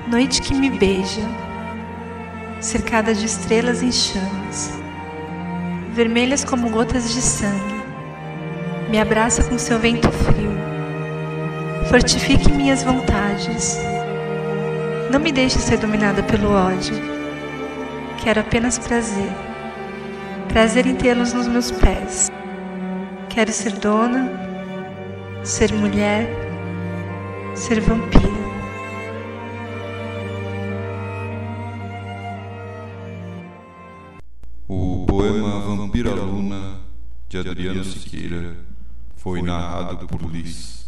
Noite que me beija, cercada de estrelas em chamas, vermelhas como gotas de sangue, me abraça com seu vento frio. Fortifique minhas vontades. Não me deixe ser dominada pelo ódio. Quero apenas prazer. Prazer em tê-los nos meus pés. Quero ser dona, ser mulher, ser vampira. O poema Vampira Luna, de Adriano Siqueira, foi narrado por Liz.